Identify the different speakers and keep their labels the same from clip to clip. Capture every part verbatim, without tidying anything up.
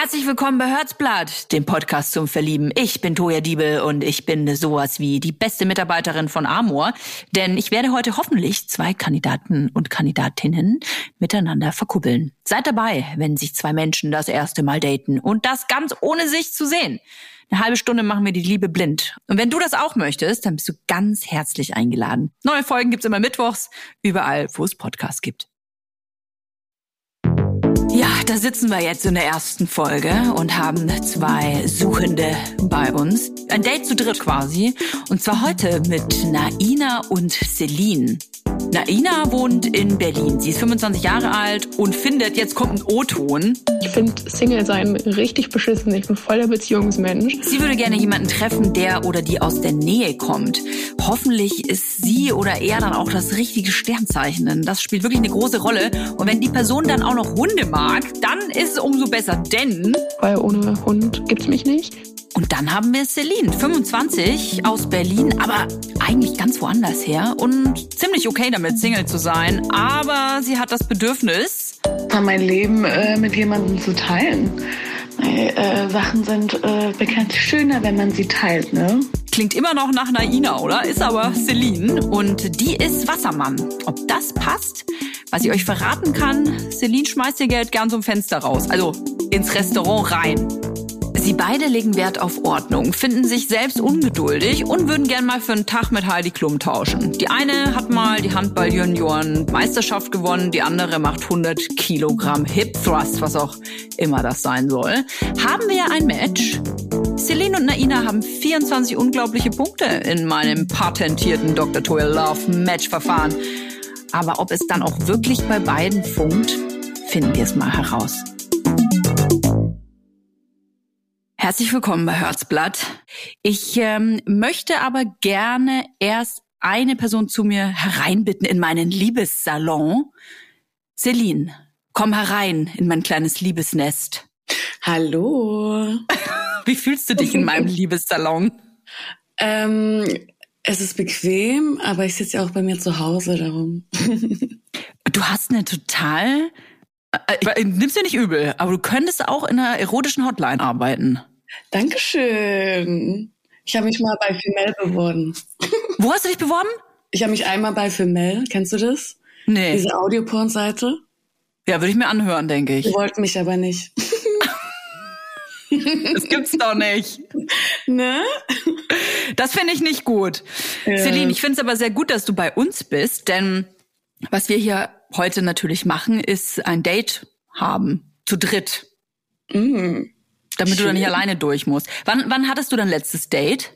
Speaker 1: Herzlich willkommen bei Herzblatt, dem Podcast zum Verlieben. Ich bin Toja Diebel und ich bin sowas wie die beste Mitarbeiterin von Amor, denn ich werde heute hoffentlich zwei Kandidaten und Kandidatinnen miteinander verkuppeln. Seid dabei, wenn sich zwei Menschen das erste Mal daten und das ganz ohne sich zu sehen. Eine halbe Stunde machen wir die Liebe blind. Und wenn du das auch möchtest, dann bist du ganz herzlich eingeladen. Neue Folgen gibt's immer mittwochs, überall, wo es Podcasts gibt. Ja, da sitzen wir jetzt in der ersten Folge und haben zwei Suchende bei uns. Ein Date zu dritt quasi. Und zwar heute mit Naina und Celine. Naina wohnt in Berlin. Sie ist fünfundzwanzig Jahre alt und findet, jetzt kommt ein O-Ton.
Speaker 2: Ich finde Single sein richtig beschissen. Ich bin voll der Beziehungsmensch.
Speaker 1: Sie würde gerne jemanden treffen, der oder die aus der Nähe kommt. Hoffentlich ist sie oder er dann auch das richtige Sternzeichen. Denn das spielt wirklich eine große Rolle. Und wenn die Person dann auch noch Hunde mag, dann ist es umso besser. Denn...
Speaker 2: Weil ohne Hund gibt's mich nicht.
Speaker 1: Und dann haben wir Celine, fünfundzwanzig, aus Berlin, aber eigentlich ganz woanders her und ziemlich okay damit, Single zu sein. Aber sie hat das Bedürfnis,
Speaker 3: mein Leben äh, mit jemandem zu teilen. Weil, äh, Sachen sind äh, bekanntlich schöner, wenn man sie teilt, ne?
Speaker 1: Klingt immer noch nach Naina, oder? Ist aber Celine und die ist Wassermann. Ob das passt? Was ich euch verraten kann, Celine schmeißt ihr Geld gern zum Fenster raus, also ins Restaurant rein. Sie beide legen Wert auf Ordnung, finden sich selbst ungeduldig und würden gern mal für einen Tag mit Heidi Klum tauschen. Die eine hat mal die Handball-Junioren-Meisterschaft gewonnen, die andere macht hundert Kilogramm Hip Thrust, was auch immer das sein soll. Haben wir ein Match? Celine und Naina haben vierundzwanzig unglaubliche Punkte in meinem patentierten Doktor Toya Love Match-Verfahren. Aber ob es dann auch wirklich bei beiden funkt, finden wir es mal heraus. Herzlich willkommen bei Herzblatt. Ich ähm, möchte aber gerne erst eine Person zu mir hereinbitten in meinen Liebessalon. Celine, komm herein in mein kleines Liebesnest.
Speaker 3: Hallo.
Speaker 1: Wie fühlst du dich in meinem Liebessalon?
Speaker 3: Ähm, es ist bequem, aber ich sitze ja auch bei mir zu Hause darum.
Speaker 1: Du hast eine total... Äh, nimm's dir nicht übel, aber du könntest auch in einer erotischen Hotline arbeiten.
Speaker 3: Dankeschön. Ich habe mich mal bei Female beworben.
Speaker 1: Wo hast du dich beworben?
Speaker 3: Ich habe mich einmal bei Female, kennst du das?
Speaker 1: Nee.
Speaker 3: Diese Audioporn-Seite.
Speaker 1: Ja, würde ich mir anhören, denke ich.
Speaker 3: Die wollten mich aber nicht.
Speaker 1: Das gibt's doch nicht.
Speaker 3: Ne?
Speaker 1: Das finde ich nicht gut. Ja. Celine, ich finde es aber sehr gut, dass du bei uns bist, denn was wir hier heute natürlich machen, ist ein Date haben. Zu dritt.
Speaker 3: Mm.
Speaker 1: Damit
Speaker 3: Schön.
Speaker 1: du dann nicht alleine durch musst. Wann, wann hattest du dein letztes Date?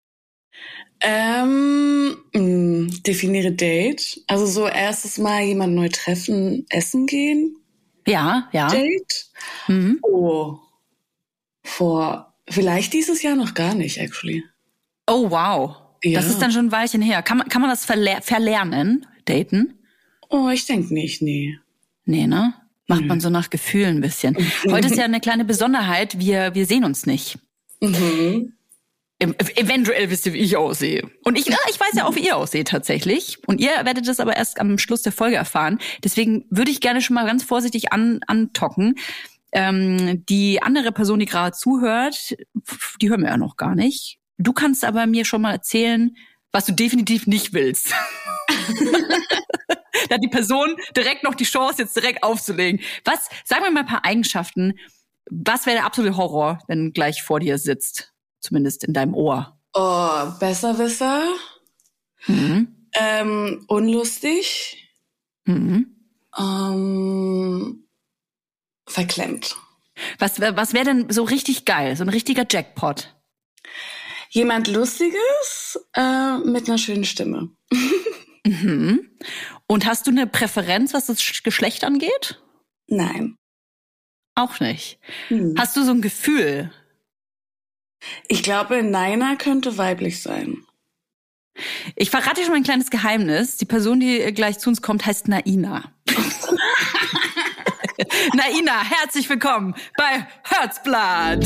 Speaker 3: Ähm, mh, definiere Date. Also so erstes Mal jemand neu treffen, essen gehen.
Speaker 1: Ja, ja.
Speaker 3: Date.
Speaker 1: Mhm.
Speaker 3: Oh. Vor, vielleicht dieses Jahr noch gar nicht, actually.
Speaker 1: Oh, wow.
Speaker 3: Ja.
Speaker 1: Das ist dann schon ein Weilchen her. Kann man, kann man das verler- verlernen, daten?
Speaker 3: Oh, ich denke nicht, nee.
Speaker 1: Nee, ne? Macht man so nach Gefühl ein bisschen. Heute ist ja eine kleine Besonderheit, wir, wir sehen uns nicht.
Speaker 3: Mhm.
Speaker 1: Eventuell wisst ihr, wie ich aussehe. Und ich, ich weiß ja auch, wie ihr ausseht tatsächlich. Und ihr werdet das aber erst am Schluss der Folge erfahren. Deswegen würde ich gerne schon mal ganz vorsichtig an, antocken. Ähm, die andere Person, die gerade zuhört, die hören wir ja noch gar nicht. Du kannst aber mir schon mal erzählen, was du definitiv nicht willst. Da hat die Person direkt noch die Chance, jetzt direkt aufzulegen. Was, sagen wir mal ein paar Eigenschaften. Was wäre der absolute Horror, wenn gleich vor dir sitzt? Zumindest in deinem Ohr.
Speaker 3: Oh, Besserwisser.
Speaker 1: Mhm.
Speaker 3: Ähm, unlustig.
Speaker 1: Mhm.
Speaker 3: Ähm, verklemmt.
Speaker 1: Was, was wäre denn so richtig geil? So ein richtiger Jackpot?
Speaker 3: Jemand Lustiges äh, mit einer schönen Stimme.
Speaker 1: Mhm. Und hast du eine Präferenz, was das Geschlecht angeht?
Speaker 3: Nein.
Speaker 1: Auch nicht.
Speaker 3: Hm.
Speaker 1: Hast du so ein Gefühl?
Speaker 3: Ich glaube, Naina könnte weiblich sein.
Speaker 1: Ich verrate dir schon mal ein kleines Geheimnis. Die Person, die gleich zu uns kommt, heißt Naina. Naina, herzlich willkommen bei Herzblatt.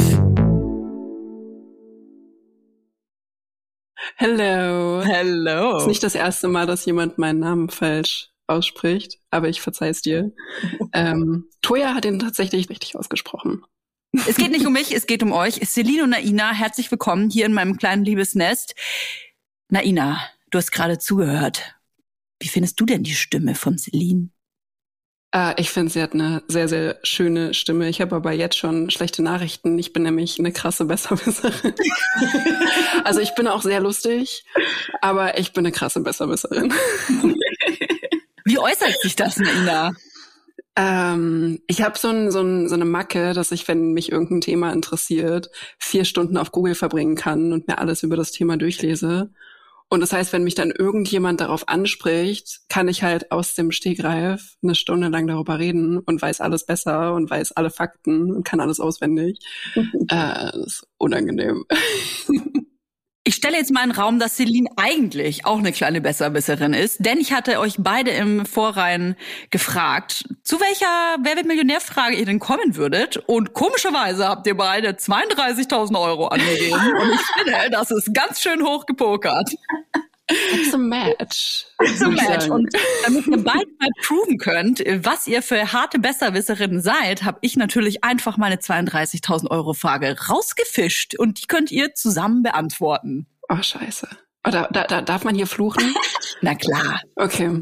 Speaker 4: Hello.
Speaker 1: Hello.
Speaker 4: Es ist nicht das erste Mal, dass jemand meinen Namen falsch ausspricht, aber ich verzeih's dir. ähm, Toya hat ihn tatsächlich richtig ausgesprochen.
Speaker 1: Es geht nicht um mich, es geht um euch. Celine und Naina, herzlich willkommen hier in meinem kleinen Liebesnest. Naina, du hast gerade zugehört. Wie findest du denn die Stimme von Celine?
Speaker 4: Äh, ich finde, sie hat eine sehr, sehr schöne Stimme. Ich habe aber jetzt schon schlechte Nachrichten. Ich bin nämlich eine krasse Besserwisserin. Also ich bin auch sehr lustig, aber ich bin eine krasse Besserwisserin.
Speaker 1: Wie äußert sich das, Naina?
Speaker 4: Ähm, ich habe so, ein, so, ein, so eine Macke, dass ich, wenn mich irgendein Thema interessiert, vier Stunden auf Google verbringen kann und mir alles über das Thema durchlese. Und das heißt, wenn mich dann irgendjemand darauf anspricht, kann ich halt aus dem Stegreif eine Stunde lang darüber reden und weiß alles besser und weiß alle Fakten und kann alles auswendig. äh, das ist unangenehm.
Speaker 1: Ich stelle jetzt mal in den Raum, dass Celine eigentlich auch eine kleine Besserwisserin ist, denn ich hatte euch beide im Vorrein gefragt, zu welcher Wer wird Millionär-Frage ihr denn kommen würdet. Und komischerweise habt ihr beide zweiunddreißigtausend Euro angegeben. Und ich finde, das ist ganz schön hoch gepokert.
Speaker 4: It's a match.
Speaker 1: It's a match. Und damit ihr beide mal proven könnt, was ihr für harte Besserwisserinnen seid, habe ich natürlich einfach meine zweiunddreißigtausend Euro Frage rausgefischt. Und die könnt ihr zusammen beantworten.
Speaker 4: Oh, scheiße. Oh, da, da, da, darf man hier fluchen?
Speaker 1: Na klar.
Speaker 4: Okay.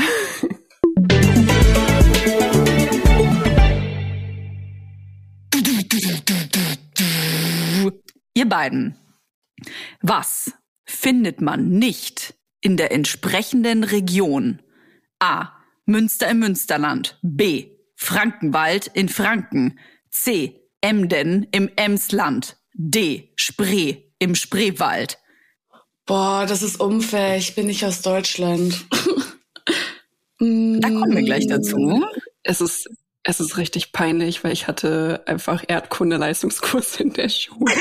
Speaker 1: Ihr beiden, was findet man nicht in der entsprechenden Region? A. Münster im Münsterland. B. Frankenwald in Franken. C. Emden im Emsland. D. Spree im Spreewald.
Speaker 3: Boah, das ist unfair. Ich bin nicht aus Deutschland.
Speaker 1: Da kommen wir gleich dazu.
Speaker 4: Es ist, es ist richtig peinlich, weil ich hatte einfach Erdkunde-Leistungskurs in der Schule.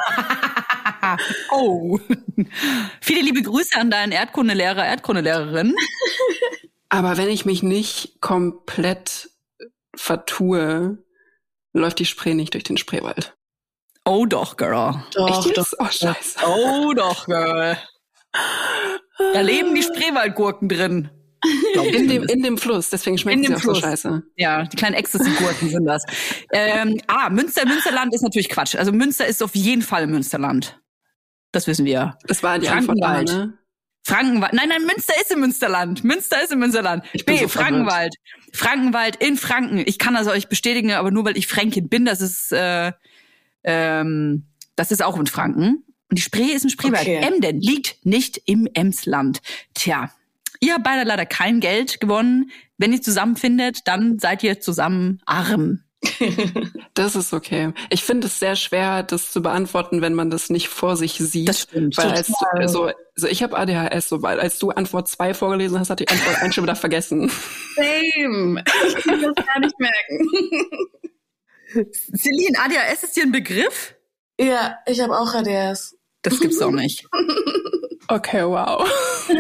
Speaker 1: Oh. Viele liebe Grüße an deinen Erdkundelehrer, Erdkundelehrerin.
Speaker 4: Aber wenn ich mich nicht komplett vertue, läuft die Spree nicht durch den Spreewald.
Speaker 1: Oh doch, Girl.
Speaker 3: Doch,
Speaker 4: Echt
Speaker 3: doch.
Speaker 4: jetzt? Oh, scheiße.
Speaker 1: Oh doch, Girl. Da leben die Spreewaldgurken drin.
Speaker 4: In dem, in dem Fluss, deswegen schmecken sie auch
Speaker 1: Fluss.
Speaker 4: so scheiße.
Speaker 1: Ja, die kleinen Ecstasy-Gurken sind das. Ähm, ah, Münster, Münsterland ist natürlich Quatsch. Also Münster ist auf jeden Fall im Münsterland. Das wissen wir.
Speaker 4: Das war die Antwort A,
Speaker 1: Frankenwald.
Speaker 4: ne?
Speaker 1: Frankenwald. Nein, nein, Münster ist im Münsterland. Münster ist im Münsterland.
Speaker 4: Ich bin
Speaker 1: B,
Speaker 4: so
Speaker 1: Frankenwald. Frankenwald in Franken. Ich kann also euch bestätigen, aber nur weil ich Fränkin bin, das ist, äh, ähm, das ist auch in Franken. Und die Spree ist im Spreewald.
Speaker 3: Okay.
Speaker 1: Emden liegt nicht im Emsland. Tja, ihr habt beide leider kein Geld gewonnen. Wenn ihr zusammenfindet, dann seid ihr zusammen arm.
Speaker 4: Das ist okay. Ich finde es sehr schwer, das zu beantworten, wenn man das nicht vor sich sieht.
Speaker 1: Das stimmt.
Speaker 4: Weil als du, so, so ich habe A D H S, so, weil als du Antwort zwei vorgelesen hast, hat die Antwort eins schon wieder vergessen.
Speaker 3: Same. Ich kann das gar nicht merken.
Speaker 1: Celine, A D H S ist dir ein Begriff?
Speaker 3: Ja, ich habe auch A D H S.
Speaker 1: Das gibt's doch nicht.
Speaker 4: Okay, wow.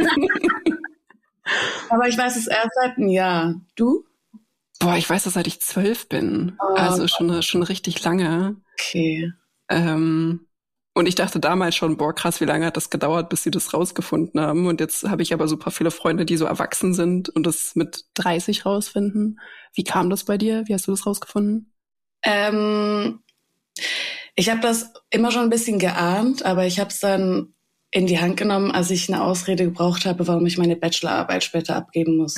Speaker 3: Aber ich weiß es erst seit einem Jahr. Du?
Speaker 4: Boah, ich weiß das, seit ich zwölf bin.
Speaker 3: Oh.
Speaker 4: Also schon, schon richtig lange.
Speaker 3: Okay.
Speaker 4: Ähm, und ich dachte damals schon, boah, krass, wie lange hat das gedauert, bis sie das rausgefunden haben. Und jetzt habe ich aber super viele Freunde, die so erwachsen sind und das mit dreißig rausfinden. Wie kam das bei dir? Wie hast du das rausgefunden?
Speaker 3: Ähm, ich habe das immer schon ein bisschen geahnt, aber ich habe es dann in die Hand genommen, als ich eine Ausrede gebraucht habe, warum ich meine Bachelorarbeit später abgeben muss.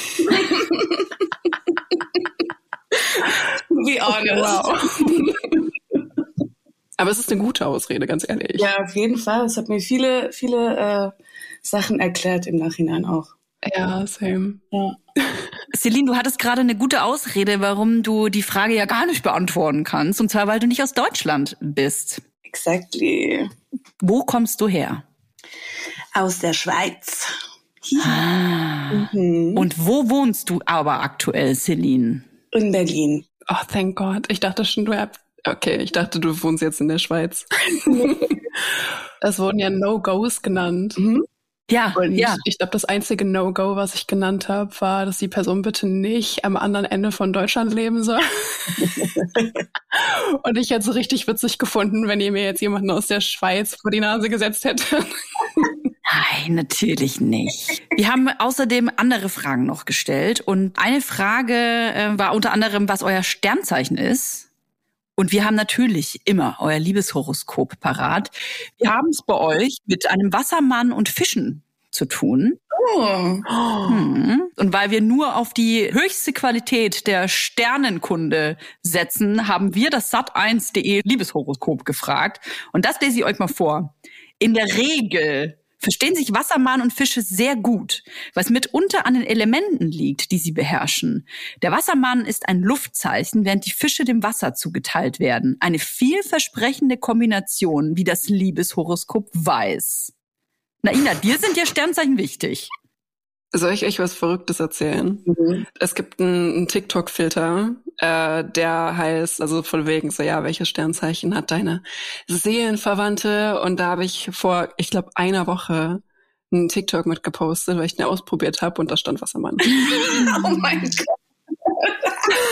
Speaker 3: Be honest.
Speaker 4: Okay, wow. Aber es ist eine gute Ausrede, ganz ehrlich.
Speaker 3: Ja, auf jeden Fall. Es hat mir viele, viele äh, Sachen erklärt im Nachhinein auch.
Speaker 4: Ja, same.
Speaker 3: Ja.
Speaker 1: Celine, du hattest gerade eine gute Ausrede, warum du die Frage ja gar nicht beantworten kannst. Und zwar, weil du nicht aus Deutschland bist.
Speaker 3: Exactly.
Speaker 1: Wo kommst du her?
Speaker 3: Aus der Schweiz.
Speaker 1: Ah.
Speaker 3: Mhm.
Speaker 1: Und wo wohnst du aber aktuell, Celine?
Speaker 3: In Berlin.
Speaker 4: Oh, thank God. Ich dachte schon, du hast... Okay, ich dachte, du wohnst jetzt in der Schweiz. Es wurden ja No-Gos genannt.
Speaker 3: Mhm.
Speaker 1: Ja,
Speaker 4: Und
Speaker 1: ja.
Speaker 4: ich glaube, das einzige No-Go, was ich genannt habe, war, dass die Person bitte nicht am anderen Ende von Deutschland leben soll. Und ich hätte es richtig witzig gefunden, wenn ihr mir jetzt jemanden aus der Schweiz vor die Nase gesetzt hättet.
Speaker 1: Nein, natürlich nicht. Wir haben außerdem andere Fragen noch gestellt. Und eine Frage äh, war unter anderem, was euer Sternzeichen ist. Und wir haben natürlich immer euer Liebeshoroskop parat. Wir haben es bei euch mit einem Wassermann und Fischen zu tun.
Speaker 3: Oh.
Speaker 1: Hm. Und weil wir nur auf die höchste Qualität der Sternenkunde setzen, haben wir das sat eins punkt de Liebeshoroskop gefragt. Und das lese ich euch mal vor. In der Regel verstehen sich Wassermann und Fische sehr gut, was mitunter an den Elementen liegt, die sie beherrschen. Der Wassermann ist ein Luftzeichen, während die Fische dem Wasser zugeteilt werden. Eine vielversprechende Kombination, wie das Liebeshoroskop weiß. Naina, dir sind ja Sternzeichen wichtig.
Speaker 4: Soll ich euch was Verrücktes erzählen? Mhm. Es gibt einen, einen TikTok-Filter, äh, der heißt, also von wegen so, ja, welches Sternzeichen hat deine Seelenverwandte? Und da habe ich vor, ich glaube, einer Woche einen TikTok mit gepostet, weil ich den ausprobiert habe und da stand Wassermann.
Speaker 3: Oh mein Gott.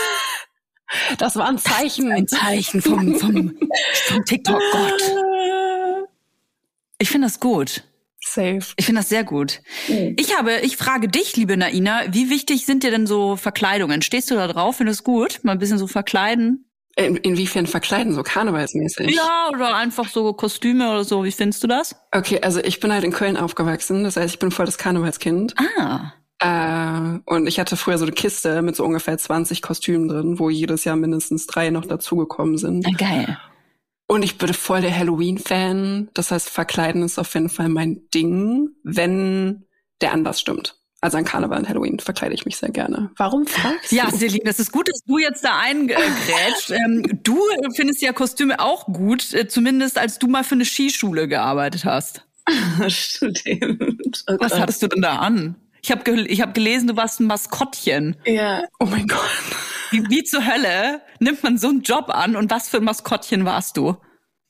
Speaker 1: Das war ein Zeichen. Ein Zeichen vom, vom, vom TikTok-Gott. Ich finde das gut.
Speaker 4: Safe.
Speaker 1: Ich finde das sehr gut. Mhm. Ich habe, ich frage dich, liebe Naina, wie wichtig sind dir denn so Verkleidungen? Stehst du da drauf? Findest du gut? Mal ein bisschen so verkleiden?
Speaker 4: In, inwiefern verkleiden? So karnevalsmäßig?
Speaker 1: Ja, oder einfach so Kostüme oder so. Wie findest du das?
Speaker 4: Okay, also ich bin halt in Köln aufgewachsen. Das heißt, ich bin voll das Karnevalskind.
Speaker 1: Ah.
Speaker 4: Äh, und ich hatte früher so eine Kiste mit so ungefähr zwanzig Kostümen drin, wo jedes Jahr mindestens drei noch dazugekommen sind.
Speaker 1: Ah, geil.
Speaker 4: Und ich bin voll der Halloween-Fan. Das heißt, verkleiden ist auf jeden Fall mein Ding, wenn der Anlass stimmt. Also an Karneval und Halloween verkleide ich mich sehr gerne. Warum fragst du?
Speaker 1: Ja, Celine, das ist gut, dass du jetzt da eingrätscht. ähm, du findest ja Kostüme auch gut, äh, zumindest als du mal für eine Skischule gearbeitet hast.
Speaker 3: Stimmt. Oh
Speaker 1: Was
Speaker 3: Gott.
Speaker 1: hattest du denn da an? Ich habe ge- ich hab gelesen, du warst ein Maskottchen.
Speaker 3: Ja.
Speaker 4: Oh mein Gott.
Speaker 1: Wie, wie zur Hölle nimmt man so einen Job an und was für ein Maskottchen warst du?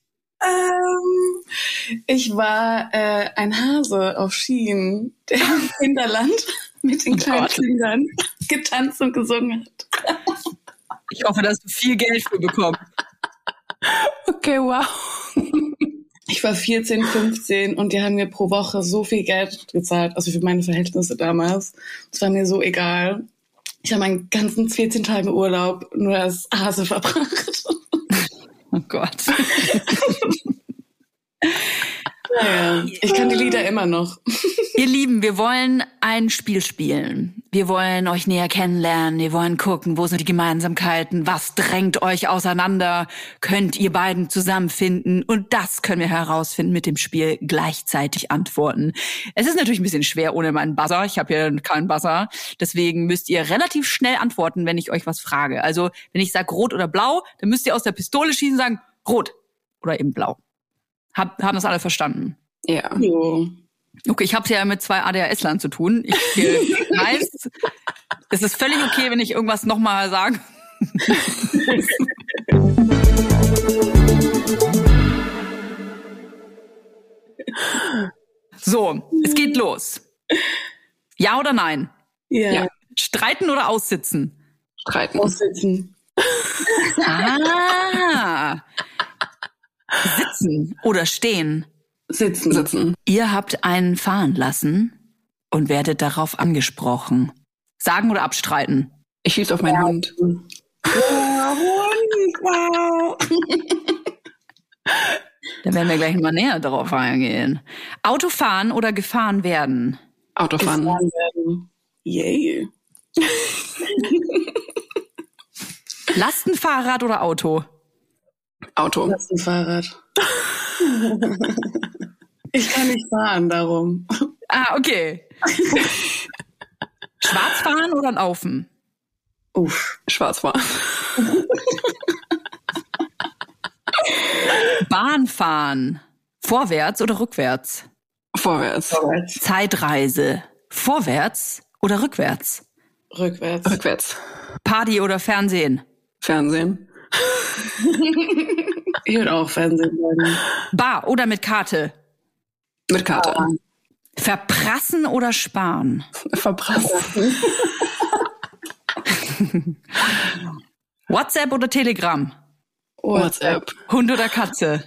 Speaker 3: Ähm, ich war äh, ein Hase auf Skien, der im Kinderland mit den
Speaker 1: Oh
Speaker 3: kleinen
Speaker 1: Gott.
Speaker 3: Kindern getanzt und gesungen hat.
Speaker 1: Ich hoffe, dass du viel Geld für bekommst.
Speaker 4: Okay, wow.
Speaker 3: Ich war vierzehn, fünfzehn und die haben mir pro Woche so viel Geld gezahlt, also für meine Verhältnisse damals. Es war mir so egal. Ich habe meinen ganzen vierzehn Tage Urlaub nur als Hase verbracht.
Speaker 1: Oh Gott.
Speaker 3: Naja, ich kann die Lieder immer noch.
Speaker 1: Ihr Lieben, wir wollen ein Spiel spielen. Wir wollen euch näher kennenlernen. Wir wollen gucken, wo sind die Gemeinsamkeiten? Was drängt euch auseinander? Könnt ihr beiden zusammenfinden? Und das können wir herausfinden mit dem Spiel gleichzeitig antworten. Es ist natürlich ein bisschen schwer ohne meinen Buzzer. Ich habe hier keinen Buzzer. Deswegen müsst ihr relativ schnell antworten, wenn ich euch was frage. Also, wenn ich sage rot oder blau, dann müsst ihr aus der Pistole schießen und sagen rot oder eben blau. Hab, haben das alle verstanden?
Speaker 4: Ja.
Speaker 3: Jo.
Speaker 1: Okay, ich habe es ja mit zwei A D H S-Lern zu tun. Ich äh, weiß, es ist völlig okay, wenn ich irgendwas nochmal sage. So, es geht los. Ja oder nein?
Speaker 3: Ja.
Speaker 4: Ja.
Speaker 1: Streiten oder aussitzen?
Speaker 4: Streiten.
Speaker 3: Aussitzen.
Speaker 1: Ah. Sitzen oder stehen?
Speaker 3: Sitzen.
Speaker 4: Sitzen.
Speaker 1: Ihr habt einen fahren lassen und werdet darauf angesprochen. Sagen oder abstreiten?
Speaker 4: Ich schieße auf meinen
Speaker 3: Ja.
Speaker 4: Hund.
Speaker 3: Ja, Hund, wow.
Speaker 1: Da werden wir gleich mal näher darauf eingehen. Autofahren oder gefahren werden?
Speaker 4: Autofahren.
Speaker 3: Gefahren werden. Yay.
Speaker 1: Lastenfahrrad oder Auto?
Speaker 4: Auto.
Speaker 3: Das ist ein Fahrrad. Ich kann nicht fahren, darum.
Speaker 1: Ah, okay. Schwarzfahren oder Laufen?
Speaker 3: Uff.
Speaker 4: Schwarzfahren.
Speaker 1: Bahnfahren. Vorwärts oder rückwärts?
Speaker 4: Vorwärts.
Speaker 3: Vorwärts.
Speaker 1: Zeitreise. Vorwärts oder rückwärts?
Speaker 3: Rückwärts.
Speaker 4: Rückwärts.
Speaker 1: Party oder Fernsehen?
Speaker 4: Fernsehen.
Speaker 3: Ich würde auch Fernsehen sagen.
Speaker 1: Bar oder mit Karte?
Speaker 4: Mit Karte.
Speaker 3: Ah.
Speaker 1: Verprassen oder sparen?
Speaker 4: Verprassen.
Speaker 1: WhatsApp oder Telegram?
Speaker 4: WhatsApp.
Speaker 1: Hund oder Katze?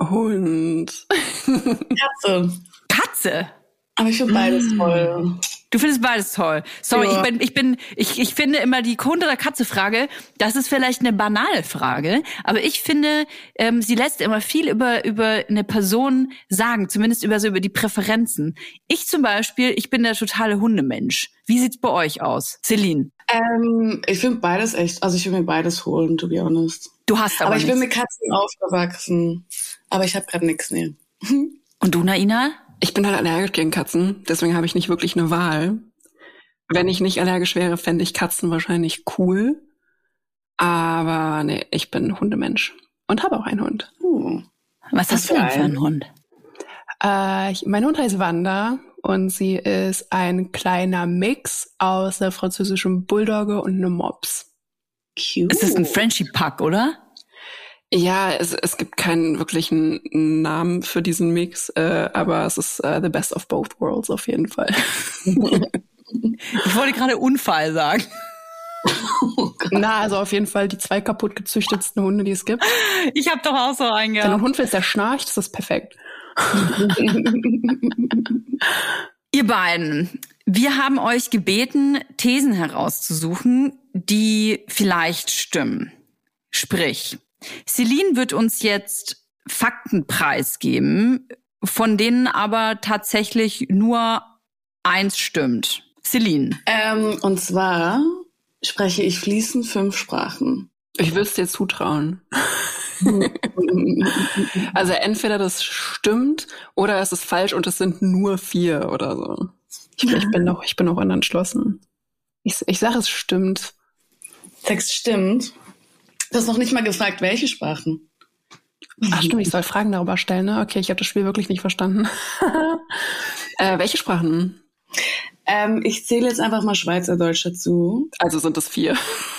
Speaker 4: Hund.
Speaker 3: Katze.
Speaker 1: Katze?
Speaker 3: Aber ich finde beides toll.
Speaker 1: Du findest beides toll. Sorry,
Speaker 3: Ja.
Speaker 1: ich bin, ich bin, ich, ich finde immer die Hund- oder Katze-Frage, das ist vielleicht eine banale Frage, aber ich finde, ähm, sie lässt immer viel über, über eine Person sagen, zumindest über so über die Präferenzen. Ich zum Beispiel, ich bin der totale Hundemensch. Wie sieht's bei euch aus? Celine?
Speaker 3: Ähm, ich finde beides echt, also ich will mir beides holen, to be honest.
Speaker 1: Du hast aber
Speaker 3: Aber ich bin
Speaker 1: nichts.
Speaker 3: mit Katzen aufgewachsen. Aber ich habe gerade nichts, nee.
Speaker 1: Und du, Naina?
Speaker 4: Ich bin halt allergisch gegen Katzen, deswegen habe ich nicht wirklich eine Wahl. Wenn ich nicht allergisch wäre, fände ich Katzen wahrscheinlich cool. Aber nee, ich bin Hundemensch und habe auch einen Hund.
Speaker 3: Uh.
Speaker 1: Was hast du denn für einen Hund?
Speaker 2: Äh, ich, mein Hund heißt Wanda und sie ist ein kleiner Mix aus der französischen Bulldogge und einem Mops.
Speaker 3: Cute.
Speaker 1: Es ist ein Frenchie-Pack, oder?
Speaker 4: Ja, es, es gibt keinen wirklichen Namen für diesen Mix, äh, aber es ist äh, the best of both worlds auf jeden Fall.
Speaker 1: Ich wollte gerade Unfall sagen.
Speaker 2: Na, also auf jeden Fall die zwei kaputt gezüchtetsten Hunde, die es gibt.
Speaker 1: Ich habe doch auch so einen
Speaker 2: Wenn
Speaker 1: gehabt.
Speaker 2: ein Hund willst, der schnarcht, ist das perfekt.
Speaker 1: Ihr beiden, wir haben euch gebeten, Thesen herauszusuchen, die vielleicht stimmen. Sprich, Celine wird uns jetzt Fakten preisgeben, von denen aber tatsächlich nur eins stimmt. Celine.
Speaker 3: Ähm, und zwar spreche ich fließend fünf Sprachen.
Speaker 4: Ich will es dir zutrauen. Also entweder das stimmt oder es ist falsch und es sind nur vier oder so.
Speaker 2: Ich, ich bin noch, ich bin noch unentschlossen. Ich, ich sage, es stimmt.
Speaker 3: Text stimmt. Du hast noch nicht mal gefragt, welche Sprachen.
Speaker 2: Ach stimmt, ich soll Fragen darüber stellen, ne? Okay, ich habe das Spiel wirklich nicht verstanden.
Speaker 4: Äh, welche Sprachen?
Speaker 3: Ähm, ich zähle jetzt einfach mal Schweizerdeutsch dazu.
Speaker 4: Also sind es vier.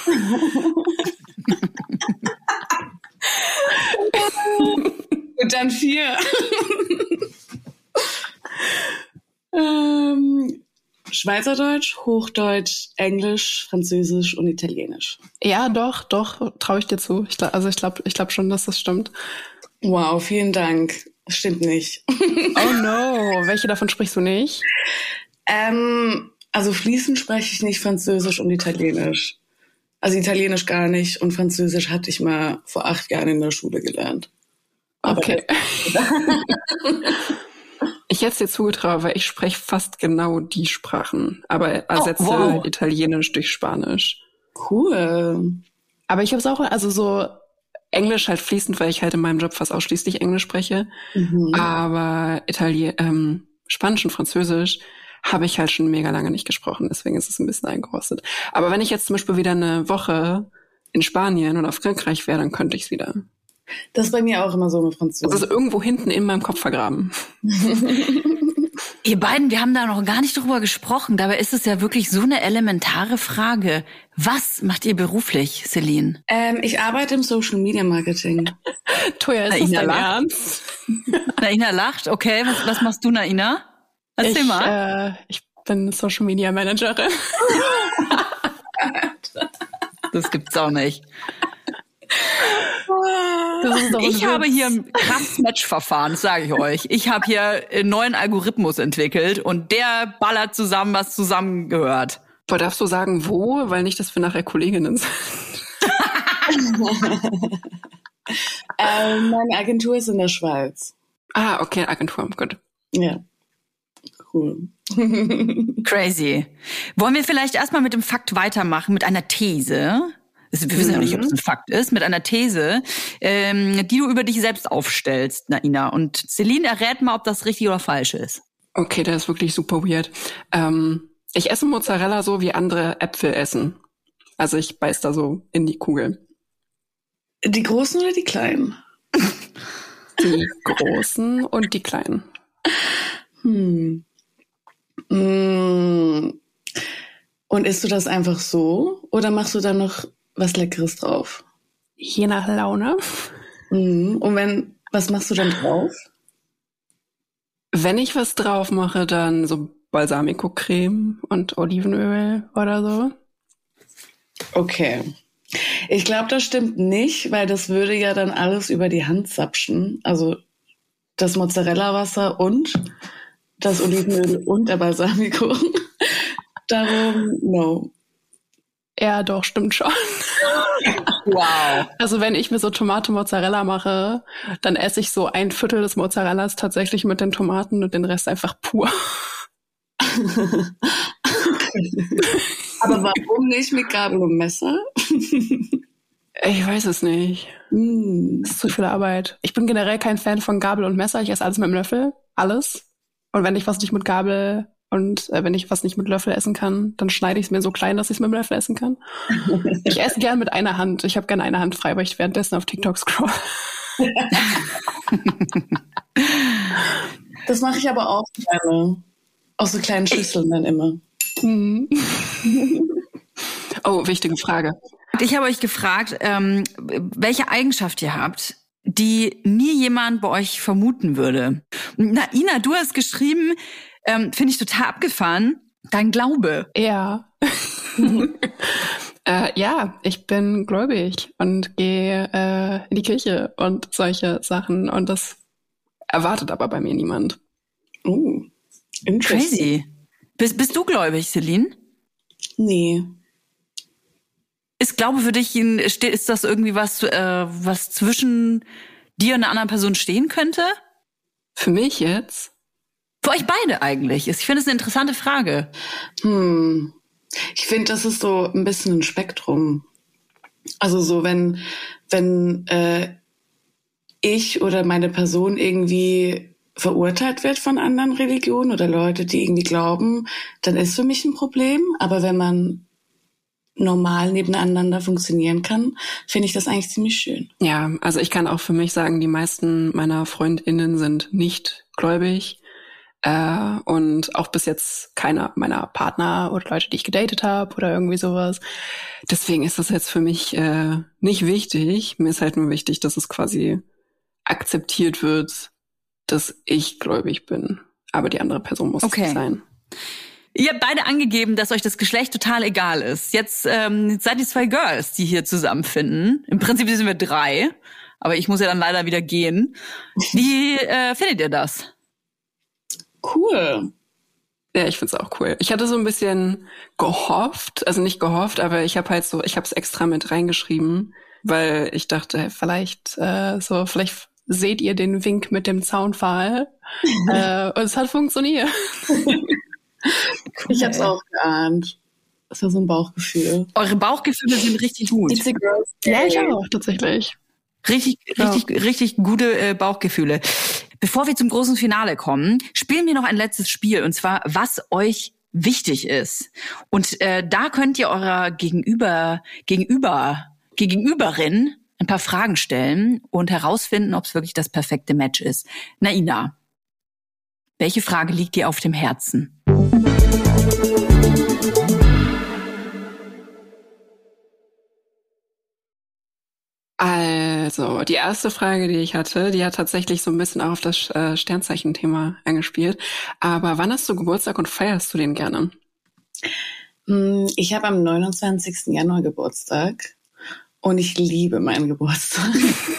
Speaker 3: Und dann vier. ähm, Schweizerdeutsch, Hochdeutsch, Englisch, Französisch und Italienisch.
Speaker 2: Ja, doch, doch, traue ich dir zu. Ich, glaub- also ich glaube ich glaub schon, dass das stimmt.
Speaker 3: Wow, vielen Dank. Stimmt nicht.
Speaker 2: Oh no, welche davon sprichst du nicht?
Speaker 3: ähm, also fließend spreche ich nicht Französisch und Italienisch. Also Italienisch gar nicht und Französisch hatte ich mal vor acht Jahren in der Schule gelernt. Aber
Speaker 2: Okay.
Speaker 4: Ich hätte es dir zugetraut, weil ich spreche fast genau die Sprachen, aber ersetze
Speaker 1: Oh, wow.
Speaker 4: Italienisch durch Spanisch.
Speaker 3: cool.
Speaker 2: Aber ich habe es auch, also so,
Speaker 4: Englisch halt fließend, weil ich halt in meinem Job fast ausschließlich Englisch spreche.
Speaker 3: Mhm.
Speaker 4: Aber Italien, ähm, Spanisch und Französisch habe ich halt schon mega lange nicht gesprochen, deswegen ist es ein bisschen eingerostet. Aber wenn ich jetzt zum Beispiel wieder eine Woche in Spanien oder Frankreich wäre, dann könnte ich es wieder.
Speaker 3: Das ist bei mir auch immer so mit
Speaker 4: Das
Speaker 3: Französisch.
Speaker 4: ist irgendwo hinten in meinem Kopf vergraben.
Speaker 1: Ihr beiden, wir haben da noch gar nicht drüber gesprochen. Dabei ist es ja wirklich so eine elementare Frage. Was macht ihr beruflich, Celine?
Speaker 3: Ähm, ich arbeite im Social Media Marketing.
Speaker 2: Toja, ist
Speaker 1: Na,
Speaker 2: das
Speaker 1: Ina
Speaker 2: dein
Speaker 1: lacht.
Speaker 2: Ernst?
Speaker 1: Naina lacht. Okay, was, was machst du, Naina? Erzähl
Speaker 2: ich,
Speaker 1: mal.
Speaker 2: Äh, ich bin Social Media Managerin.
Speaker 1: Das gibt's auch nicht.
Speaker 2: Das ist doch ein
Speaker 1: Ich habe
Speaker 2: Witz.
Speaker 1: hier ein krasses Matchverfahren, das sage ich euch. Ich habe hier einen neuen Algorithmus entwickelt und der ballert zusammen, was zusammengehört.
Speaker 4: Boah, darfst du sagen, wo? Weil nicht, dass wir nachher Kolleginnen sind.
Speaker 3: ähm, meine Agentur ist in der Schweiz.
Speaker 4: Ah, okay, Agentur, gut.
Speaker 3: Ja. Cool.
Speaker 1: Crazy. Wollen wir vielleicht erstmal mit dem Fakt weitermachen, mit einer These? Wir wissen ja nicht, ob es ein Fakt ist, mit einer These, ähm, die du über dich selbst aufstellst, Naina. Und Celine, errät mal, ob das richtig oder falsch ist.
Speaker 4: Okay, der ist wirklich super weird. Ähm, ich esse Mozzarella so, wie andere Äpfel essen. Also ich beiß da so in die Kugel.
Speaker 3: Die Großen oder die Kleinen?
Speaker 4: Die großen und die kleinen.
Speaker 3: Hm. Mm. Und isst du das einfach so oder machst du da noch was Leckeres drauf?
Speaker 2: Je nach Laune.
Speaker 3: Mm. Und wenn, was machst du dann drauf?
Speaker 4: Wenn ich was drauf mache, dann so Balsamico-Creme und Olivenöl oder so.
Speaker 3: Okay. Ich glaube, das stimmt nicht, weil das würde ja dann alles über die Hand zapschen. Also das Mozzarella-Wasser und das Olivenöl und der Balsamico. Darum, no.
Speaker 2: Ja, doch, stimmt schon.
Speaker 1: Wow.
Speaker 2: Also wenn ich mir so Tomate-Mozzarella mache, dann esse ich so ein Viertel des Mozzarellas tatsächlich mit den Tomaten und den Rest einfach pur.
Speaker 3: Aber warum nicht mit Gabel und Messer?
Speaker 2: Ich weiß es nicht.
Speaker 3: Mm.
Speaker 2: Das ist zu viel Arbeit. Ich bin generell kein Fan von Gabel und Messer. Ich esse alles mit dem Löffel. Alles. Und wenn ich was nicht mit Gabel und äh, wenn ich was nicht mit Löffel essen kann, dann schneide ich es mir so klein, dass ich es mit dem Löffel essen kann. Ich esse gern mit einer Hand. Ich habe gerne eine Hand frei, weil ich währenddessen auf TikTok scroll.
Speaker 3: Das mache ich aber auch gerne. Aus so kleinen Schüsseln dann immer.
Speaker 2: Mhm.
Speaker 4: Oh, wichtige Frage.
Speaker 1: Ich habe euch gefragt, ähm, welche Eigenschaft ihr habt, die nie jemand bei euch vermuten würde. Na, Ina, du hast geschrieben, ähm, finde ich total abgefahren, dein Glaube.
Speaker 2: Ja. äh, ja, ich bin gläubig und gehe äh, in die Kirche und solche Sachen. Und das erwartet aber bei mir niemand.
Speaker 3: Oh, interesting.
Speaker 1: Crazy. Bist, bist du gläubig, Celine?
Speaker 3: Nee.
Speaker 1: Ist Glaube für dich, ein, ist das irgendwie was, äh, was zwischen dir und einer anderen Person stehen könnte?
Speaker 2: Für mich jetzt?
Speaker 1: Für euch beide eigentlich. Ich finde es eine interessante Frage.
Speaker 3: Hm. Ich finde, das ist so ein bisschen ein Spektrum. Also so, wenn, wenn äh, ich oder meine Person irgendwie verurteilt wird von anderen Religionen oder Leute, die irgendwie glauben, dann ist für mich ein Problem. Aber wenn man normal nebeneinander funktionieren kann, finde ich das eigentlich ziemlich schön.
Speaker 4: Ja, also ich kann auch für mich sagen, die meisten meiner FreundInnen sind nicht gläubig. Äh, und auch bis jetzt keiner meiner Partner oder Leute, die ich gedatet habe oder irgendwie sowas. Deswegen ist das jetzt für mich äh, nicht wichtig. Mir ist halt nur wichtig, dass es quasi akzeptiert wird, dass ich gläubig bin. Aber die andere Person muss
Speaker 1: Okay.
Speaker 4: es sein.
Speaker 1: Ihr habt beide angegeben, dass euch das Geschlecht total egal ist. Jetzt ähm, seid ihr zwei Girls, die hier zusammenfinden. Im Prinzip sind wir drei, aber ich muss ja dann leider wieder gehen. Wie äh, findet ihr das?
Speaker 3: Cool.
Speaker 4: Ja, ich find's auch cool. Ich hatte so ein bisschen gehofft, also nicht gehofft, aber ich habe halt so, ich habe es extra mit reingeschrieben, weil ich dachte,
Speaker 2: Vielleicht äh, so, vielleicht seht ihr den Wink mit dem Zaunpfahl. äh, und es hat funktioniert.
Speaker 3: Ich habe es auch geahnt. Das war so ein Bauchgefühl.
Speaker 1: Eure Bauchgefühle sind richtig gut.
Speaker 3: It's a girl's
Speaker 2: Ja, ich
Speaker 3: day.
Speaker 2: auch, tatsächlich.
Speaker 1: Richtig,
Speaker 2: Ja.
Speaker 1: richtig, richtig gute äh, Bauchgefühle. Bevor wir zum großen Finale kommen, spielen wir noch ein letztes Spiel, und zwar, was euch wichtig ist. Und äh, da könnt ihr eurer Gegenüber, Gegenüber, Gegenüberin ein paar Fragen stellen und herausfinden, ob es wirklich das perfekte Match ist. Na, Ina, welche Frage liegt dir auf dem Herzen?
Speaker 4: Also, die erste Frage, die ich hatte, die hat tatsächlich so ein bisschen auch auf das äh, Sternzeichen-Thema angespielt. Aber wann hast du Geburtstag und feierst du den gerne?
Speaker 3: Hm, Ich habe am neunundzwanzigsten Januar Geburtstag und ich liebe meinen Geburtstag.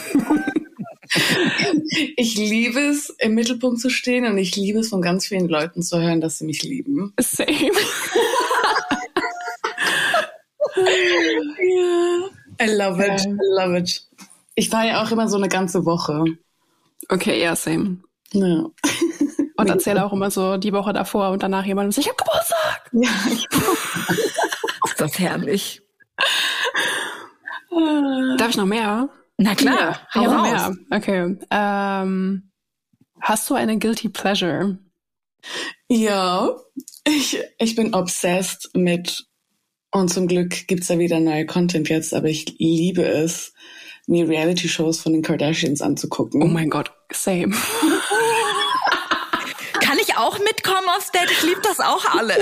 Speaker 3: Ich liebe es, im Mittelpunkt zu stehen, und ich liebe es, von ganz vielen Leuten zu hören, dass sie mich lieben.
Speaker 2: Same.
Speaker 3: Ja. I love it,
Speaker 2: Ja.
Speaker 3: I love it. Ich war ja auch immer so eine ganze Woche.
Speaker 4: Okay, ja, same.
Speaker 3: Ja.
Speaker 2: Und erzähle auch immer so die Woche davor und danach jemandem so, ich hab Geburtstag.
Speaker 3: Ja, ich
Speaker 1: Ist das herrlich.
Speaker 4: Darf ich noch mehr?
Speaker 1: Na klar, hau
Speaker 2: Ja,
Speaker 1: raus.
Speaker 2: mehr. Okay. Ähm, hast du eine Guilty Pleasure?
Speaker 3: Ja, ich, ich bin obsessed mit, und zum Glück gibt's da wieder neue Content jetzt, aber ich liebe es, mir Reality-Shows von den Kardashians anzugucken.
Speaker 4: Oh mein Gott.
Speaker 2: Same.
Speaker 1: Kann ich auch mitkommen aufs Date? Ich liebe das auch alles.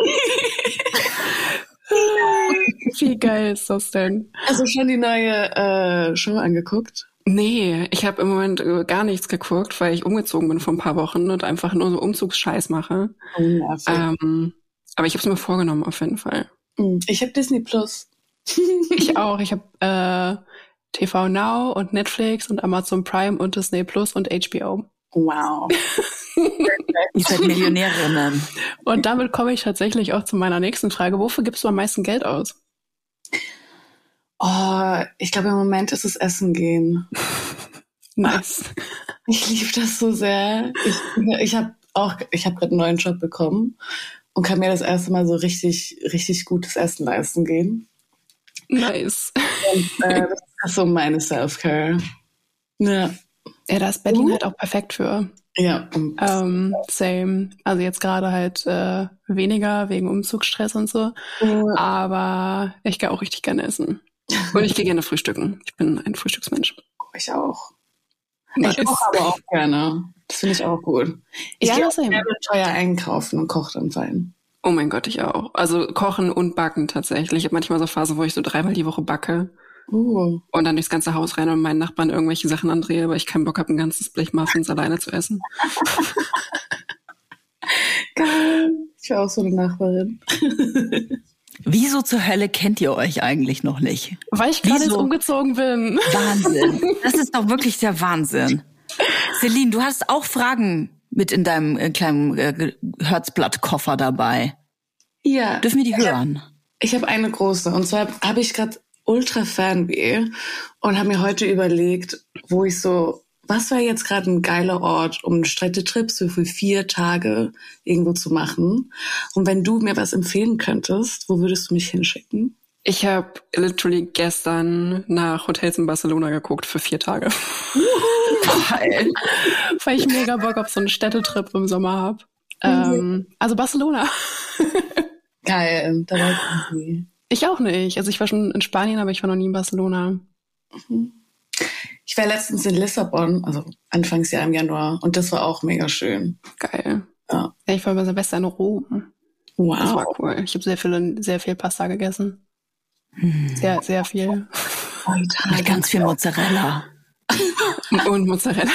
Speaker 2: Wie geil ist das denn?
Speaker 3: Also schon die neue äh, Show angeguckt?
Speaker 4: Nee, ich habe im Moment äh, gar nichts geguckt, weil ich umgezogen bin vor ein paar Wochen und einfach nur so Umzugsscheiß mache.
Speaker 3: Oh, nervig.
Speaker 4: Ähm, aber ich habe es mir vorgenommen, auf jeden Fall.
Speaker 3: Ich habe Disney Plus.
Speaker 2: Ich auch. Ich habe äh, T V Now und Netflix und Amazon Prime und Disney Plus und H B O.
Speaker 3: Wow.
Speaker 1: Ihr seid Millionärinnen.
Speaker 2: Und damit komme ich tatsächlich auch zu meiner nächsten Frage. Wofür gibst du am meisten Geld aus?
Speaker 3: Oh, ich glaube, im Moment ist es Essen gehen.
Speaker 2: Nice.
Speaker 3: Ich liebe das so sehr. Ich, ich habe auch, ich habe gerade einen neuen Job bekommen und kann mir das erste Mal so richtig, richtig gutes Essen leisten gehen.
Speaker 2: Nice.
Speaker 3: Und, äh, das ist so meine Self-Care. Ja.
Speaker 2: Ja, da ist Berlin halt auch perfekt für.
Speaker 3: Ja.
Speaker 2: Ähm, same. Also jetzt gerade halt äh, weniger wegen Umzugsstress und so.
Speaker 3: Ja.
Speaker 2: Aber ich gehe auch richtig gerne essen. Und ich gehe gerne frühstücken. Ich bin ein Frühstücksmensch.
Speaker 3: Ich auch.
Speaker 2: Nice.
Speaker 3: Ich koche aber auch gerne. Das finde ich auch gut. Ich
Speaker 2: Ja,
Speaker 3: gehe auch
Speaker 2: same.
Speaker 3: gerne teuer einkaufen und koche dann fein.
Speaker 4: Oh mein Gott, ich auch. Also kochen und backen tatsächlich. Ich habe manchmal so Phasen, wo ich so dreimal die Woche backe
Speaker 3: Uh.
Speaker 4: und dann durchs ganze Haus rein und meinen Nachbarn irgendwelche Sachen andrehe, weil ich keinen Bock habe, ein ganzes Blech Muffins alleine zu essen.
Speaker 3: Geil. Ich war auch so eine Nachbarin.
Speaker 1: Wieso zur Hölle kennt ihr euch eigentlich noch nicht?
Speaker 2: Weil ich gerade jetzt
Speaker 1: Wieso?
Speaker 2: umgezogen bin.
Speaker 1: Wahnsinn. Das ist doch wirklich der Wahnsinn. Celine, du hast auch Fragen mit in deinem äh, kleinen äh, Herzblattkoffer dabei.
Speaker 3: Ja.
Speaker 1: Dürfen wir die hören?
Speaker 3: Ich habe eine große. Und zwar habe ich gerade ultra Fernweh und habe mir heute überlegt, wo ich so, was wäre jetzt gerade ein geiler Ort, um einen Städtetrip so für vier Tage irgendwo zu machen? Und wenn du mir was empfehlen könntest, wo würdest du mich hinschicken?
Speaker 4: Ich habe literally gestern nach Hotels in Barcelona geguckt für vier Tage.
Speaker 1: Geil.
Speaker 2: Weil ich mega Bock auf so einen Städtetrip im Sommer habe. Ähm, also Barcelona.
Speaker 3: Geil, da war ich nie.
Speaker 2: Ich auch nicht. Also ich war schon in Spanien, aber ich war noch nie in Barcelona.
Speaker 3: Ich war letztens in Lissabon, also Anfangsjahr im Januar, und das war auch mega schön.
Speaker 2: Geil.
Speaker 3: Ja.
Speaker 2: Ja, ich war bei Silvester in Rom. Das
Speaker 3: Wow.
Speaker 2: war cool. Ich habe sehr viel, sehr viel Pasta gegessen.
Speaker 1: Hm.
Speaker 2: Sehr, sehr viel.
Speaker 1: Mit ganz viel Mozzarella.
Speaker 4: Und Mozzarella.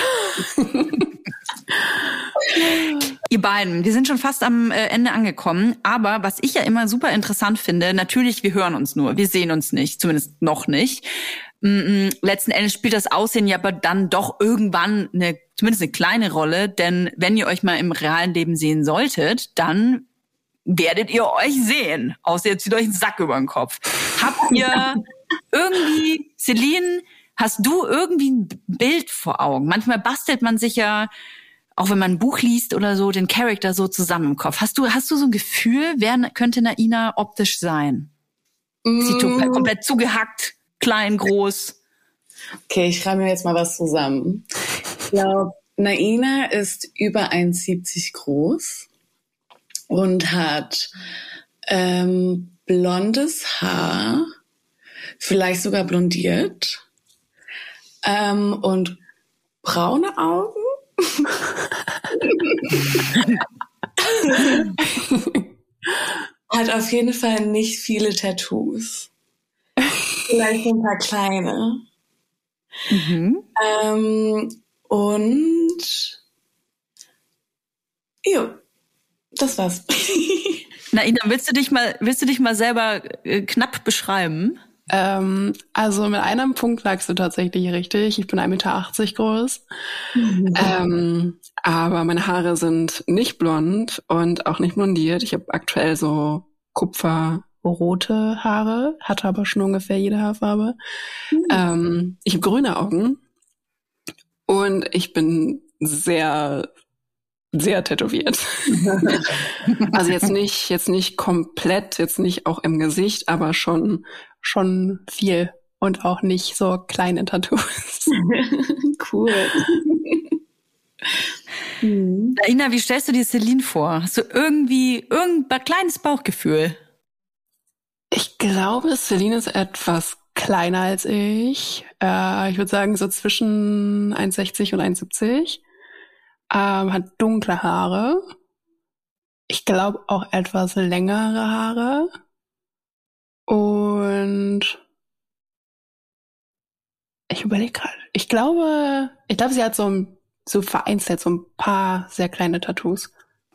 Speaker 1: Ihr beiden, wir sind schon fast am äh, Ende angekommen, aber was ich ja immer super interessant finde, natürlich, wir hören uns nur, wir sehen uns nicht, zumindest noch nicht. Mm, letzten Endes spielt das Aussehen ja aber dann doch irgendwann eine, zumindest eine kleine Rolle, denn wenn ihr euch mal im realen Leben sehen solltet, dann werdet ihr euch sehen, außer ihr zieht euch einen Sack über den Kopf. Habt ihr irgendwie, Celine, hast du irgendwie ein Bild vor Augen? Manchmal bastelt man sich ja, auch wenn man ein Buch liest oder so, den Charakter so zusammen im Kopf. Hast du, hast du so ein Gefühl, wer könnte Naina optisch sein? Sieht mm. komplett zugehackt, klein, groß.
Speaker 3: Okay, ich schreibe mir jetzt mal was zusammen. Ich glaube, Naina ist über eins Komma siebzig groß und hat ähm, blondes Haar, vielleicht sogar blondiert, ähm, und braune Augen. Hat auf jeden Fall nicht viele Tattoos. Vielleicht ein paar kleine.
Speaker 1: Mhm.
Speaker 3: Ähm, und jo, das war's.
Speaker 1: Naina, willst du dich mal, willst du dich mal selber äh, knapp beschreiben?
Speaker 2: Ähm, also mit einem Punkt lagst du tatsächlich richtig. Ich bin ein Meter achtzig groß.
Speaker 4: Mhm. Ähm, aber meine Haare sind nicht blond und auch nicht blondiert. Ich habe aktuell so kupferrote Haare, hatte aber schon ungefähr jede Haarfarbe. Mhm. Ähm, ich habe grüne Augen und ich bin sehr, sehr tätowiert. Also jetzt nicht, jetzt nicht komplett, jetzt nicht auch im Gesicht, aber schon schon viel und auch nicht so kleine Tattoos.
Speaker 3: Cool.
Speaker 1: Mhm. Naina, wie stellst du dir Celine vor? Hast du irgendwie irgendein kleines Bauchgefühl?
Speaker 2: Ich glaube, Celine ist etwas kleiner als ich. Äh, ich würde sagen so zwischen eins Komma sechzig und eins Komma siebzig. Ähm, hat dunkle Haare. Ich glaube auch etwas längere Haare. Und ich überlege gerade. Ich glaube, ich glaube, sie hat so ein, so vereinzelt so ein paar sehr kleine Tattoos.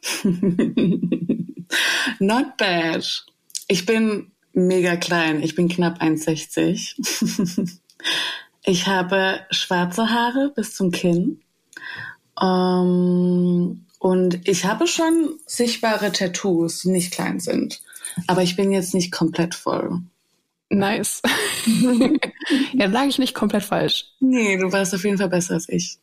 Speaker 3: Not bad. Ich bin mega klein. Ich bin knapp eins Komma sechzig. Ich habe schwarze Haare bis zum Kinn Um, und ich habe schon sichtbare Tattoos, die nicht klein sind. Aber ich bin jetzt nicht komplett voll.
Speaker 2: Nice. Ja, lag ich nicht komplett falsch.
Speaker 3: Nee, du warst auf jeden Fall besser als ich.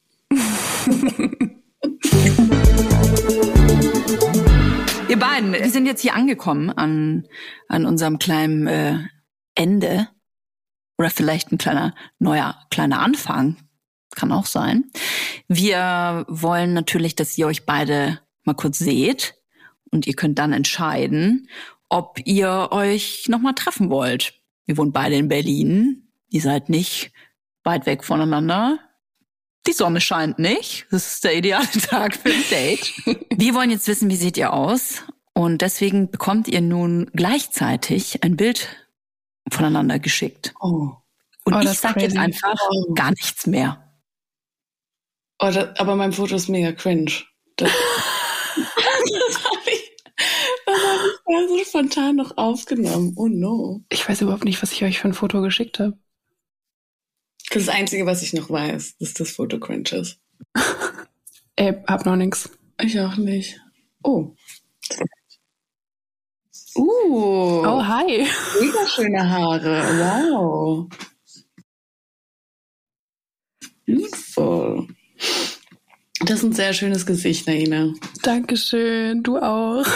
Speaker 1: Ihr beiden, wir sind jetzt hier angekommen an, an unserem kleinen äh, Ende. Oder vielleicht ein kleiner, neuer, kleiner Anfang. Kann auch sein. Wir wollen natürlich, dass ihr euch beide mal kurz seht. Und ihr könnt dann entscheiden, ob ihr euch nochmal treffen wollt. Wir wohnen beide in Berlin. Ihr seid nicht weit weg voneinander. Die Sonne scheint nicht. Das ist der ideale Tag für ein Date. Wir wollen jetzt wissen, wie seht ihr aus? Und deswegen bekommt ihr nun gleichzeitig ein Bild voneinander geschickt.
Speaker 3: Oh.
Speaker 1: Und
Speaker 2: Oh,
Speaker 1: ich
Speaker 2: das
Speaker 1: sag
Speaker 2: crazy.
Speaker 1: jetzt einfach
Speaker 3: Oh.
Speaker 1: gar nichts mehr.
Speaker 3: Oh, das, aber mein Foto ist mega cringe. Das, das habe ich, das hab ich ja so spontan noch aufgenommen. Oh no.
Speaker 2: Ich weiß überhaupt nicht, was ich euch für ein Foto geschickt habe.
Speaker 3: Das ist das Einzige, was ich noch weiß, dass das Foto cringe ist.
Speaker 2: Ey, hab noch nix.
Speaker 3: Ich auch nicht. Oh. Uh.
Speaker 2: Oh, hi.
Speaker 3: Mega schöne Haare. Wow. Beautiful. Das ist ein sehr schönes Gesicht, Naina.
Speaker 2: Dankeschön, du auch.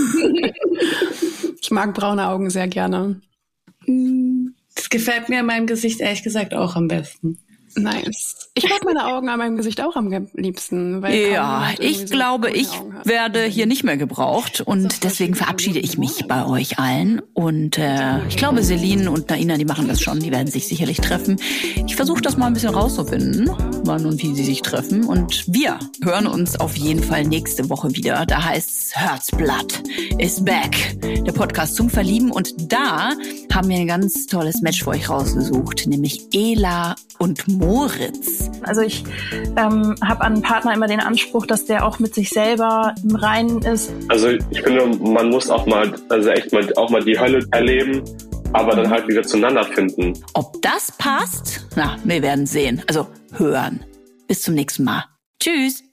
Speaker 2: Ich mag braune Augen sehr gerne.
Speaker 3: Das gefällt mir an meinem Gesicht ehrlich gesagt auch am besten.
Speaker 2: Nice. Ich mag meine Augen an meinem Gesicht auch am liebsten. Weil kaum
Speaker 1: Ja,
Speaker 2: jemand irgendwie
Speaker 1: ich
Speaker 2: so
Speaker 1: glaube,
Speaker 2: grüne
Speaker 1: ich
Speaker 2: Augen hat.
Speaker 1: werde hier nicht mehr gebraucht und deswegen verabschiede ich mich bei euch allen. Und äh, ich glaube, Celine und Naina, die machen das schon, die werden sich sicherlich treffen. Ich versuche das mal ein bisschen rauszufinden, wann und wie sie sich treffen. Und wir hören uns auf jeden Fall nächste Woche wieder. Da heißt's Herzblatt is back, der Podcast zum Verlieben. Und da haben wir ein ganz tolles Match für euch rausgesucht, nämlich Ela und Moritz.
Speaker 5: Also ich ähm, habe an einen Partner immer den Anspruch, dass der auch mit sich selber im Reinen ist.
Speaker 6: Also ich finde, man muss auch mal, also echt mal auch mal die Hölle erleben, aber dann halt wieder zueinander finden.
Speaker 1: Ob das passt? Na, wir werden sehen. Also hören. Bis zum nächsten Mal. Tschüss.